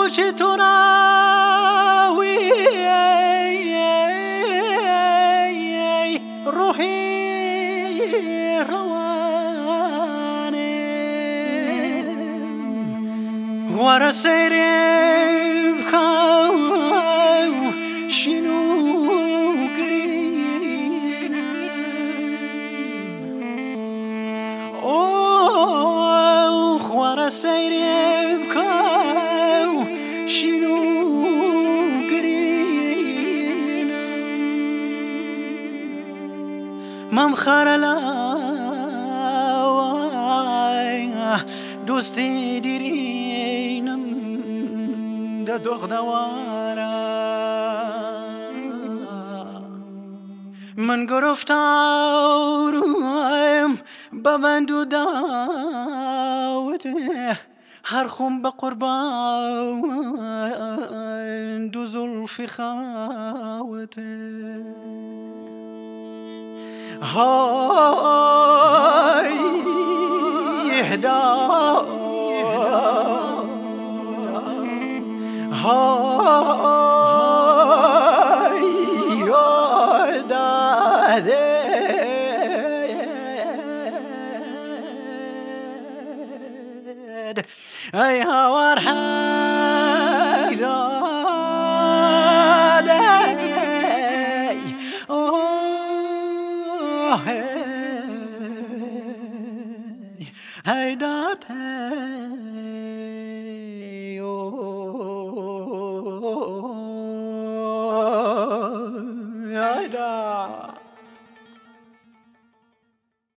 گوش تو راوی روحی روانه ور سیری بکن شنو گرین اوه ور سیری بکن شنو گرین ممخرلا دوستی دیرینم ده دختوارا من گرفتارم ببند و دعوته هر خون به قربان دو زلف خاوته های اهدا های داده ای هوار هیداده هیداده